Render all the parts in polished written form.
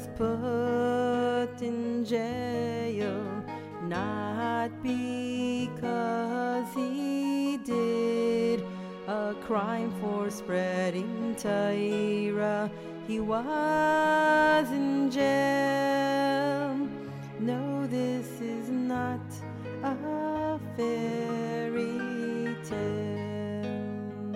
was put in jail, not because he did a crime for spreading Torah. He was in jail. No, this is not a fairy tale.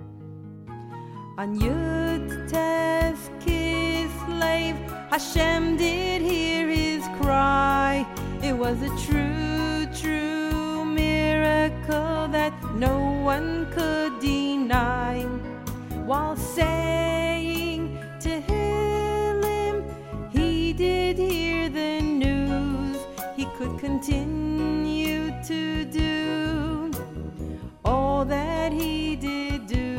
On Yud Tes Kislev, Hashem did hear his cry. It was a true miracle that no one could deny. While saying Tehillim, he did hear the news. He could continue to do all that he did do.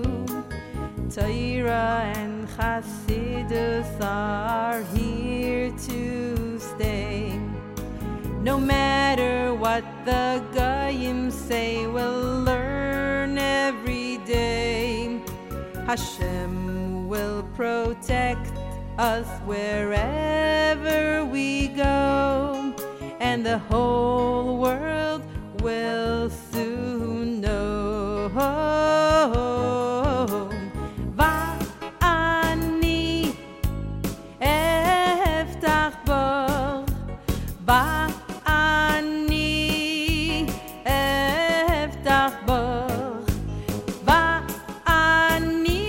Torah and Chassidus are here to stay. No matter what the Goyim say, we'll learn every day. Hashem will protect us wherever we go, and the whole world will soon know. Va'ani eftach bo, va'ani eftach bo, va'ani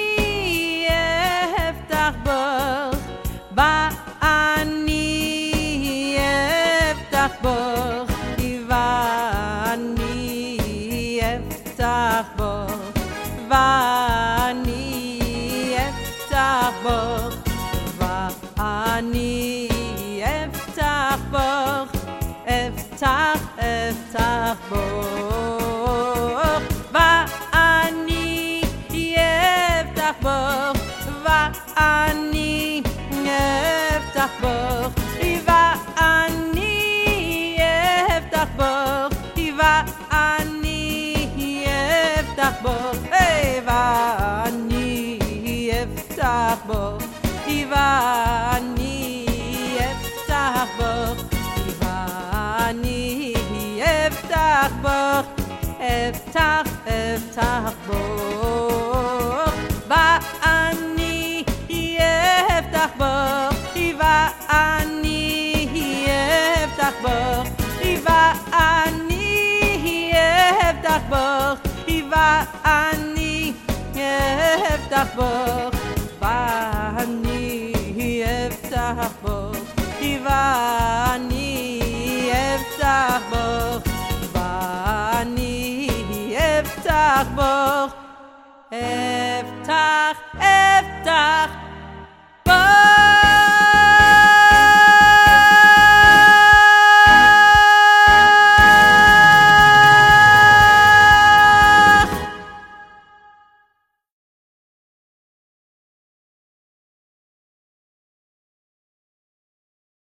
eftach bo, va'ani eftach bo, va'ani eftach bo, va'ani eftach bo, va'ani eftach bo, eftach bo, va'ani eftach bo, va'ani eftach bo, va'ani eftach bo, va'ani eftach bo, hey, va'ani eftach bo, va'ani eftach bo, va'ani eftach bo, eftach bo, va'ani eftach bo, va'ani eftach bo, va'ani eftach bo, va'ani eftach bo, va'ani eftach bo, va'ani eftach bo, va'ani eftach bo, eftach